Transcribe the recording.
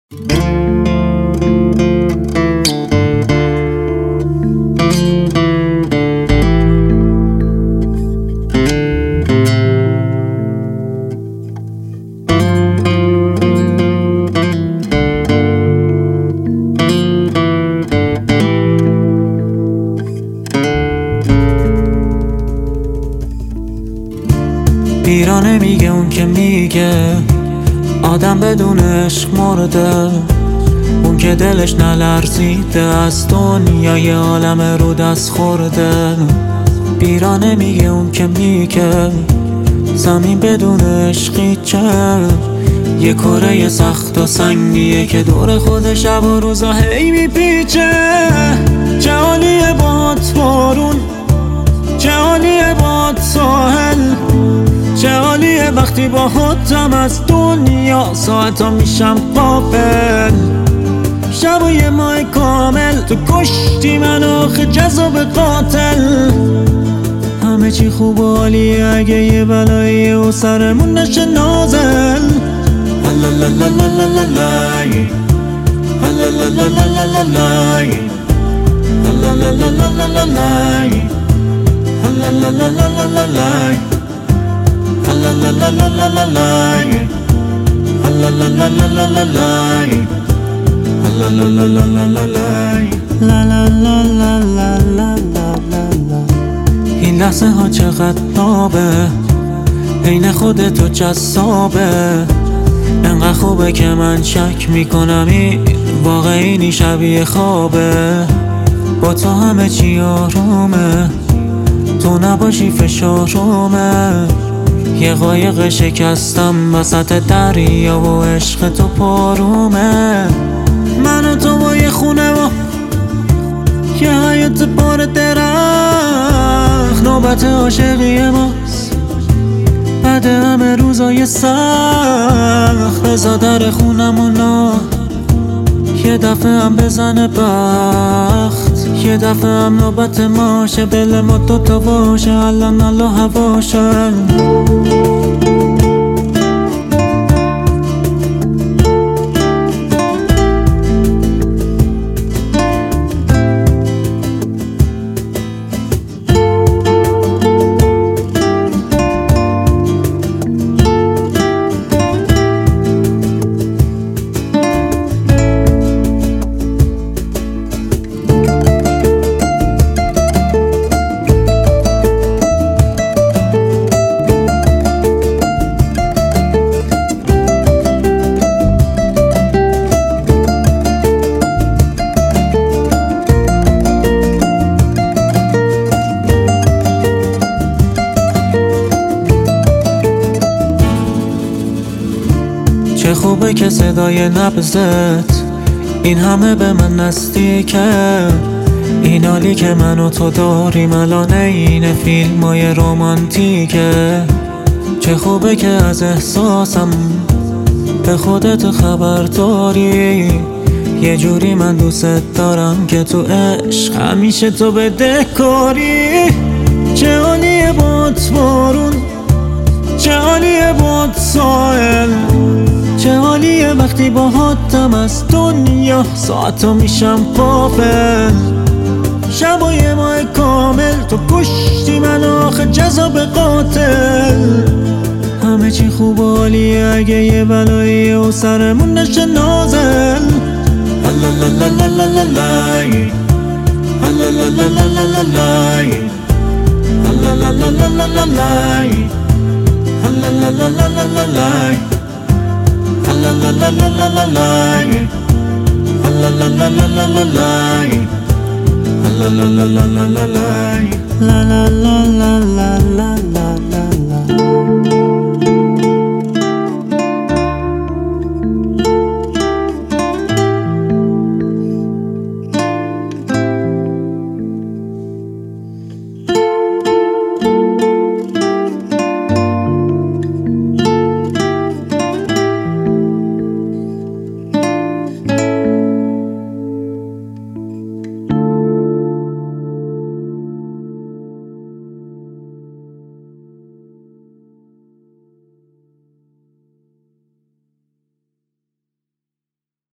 بیرانه میگه اون که میگه آدم بدون عشق مرده، اون که دلش نلرزیده از دنیای عالم رو دست خورده. بیرانه میگه اون که میگه زمین بدون عشقی چه، یه کره سخت و سنگیه که دور خود شب و روزا هی میپیچه. چه حالیه باد بارون، چه حالیه باد ساحل، چه حالیه وقتی با خودم از دنیا ساعتا میشم غافل. شب و یه ماه کامل تو کشتی من آخه جذاب قاتل. همه چی خوب و عالیه اگه یه بلاییه و سرمون نشه نازل. این لحظه ها چقدر نابه، عین خودتو جذابه. انقدر خوبه که من شک میکنم این واقعی شبیه خوابه. با تو همه چی آرومه، تو نباشی فشارومه. یه قایق شکستم وسط دریا و عشق تو پارومه. من و تو با یه خونه و یه حیات بار درخت، نوبت عاشقی ماست بعد همه روزای سخت. بزا در خونمونو یه دفعه هم بزنه بخت، یه دفعه هم نوبت ماشه دل ما دوتا باشه الان الله هواشه. چه خوبه که صدای نبضت این همه به من نزدیکه. این حالی که من و تو داریم الان این فیلمای رمانتیکه. چه خوبه که از احساسم به خودت خبر داری. یه جوری من دوست دارم که تو عشق همیشه تو بدهکاری. چه حالیه باد بارون، چه حالیه باد ساحل، چه حالیه وقتی با حاتم از دنیا ساعتا میشم غافل. شب و یه ماه کامل تو کشتی من آخه جذاب قاتل. همه چی خوب و عالیه اگه یه بلاییه و سرمون نشه نازل. La la la la la la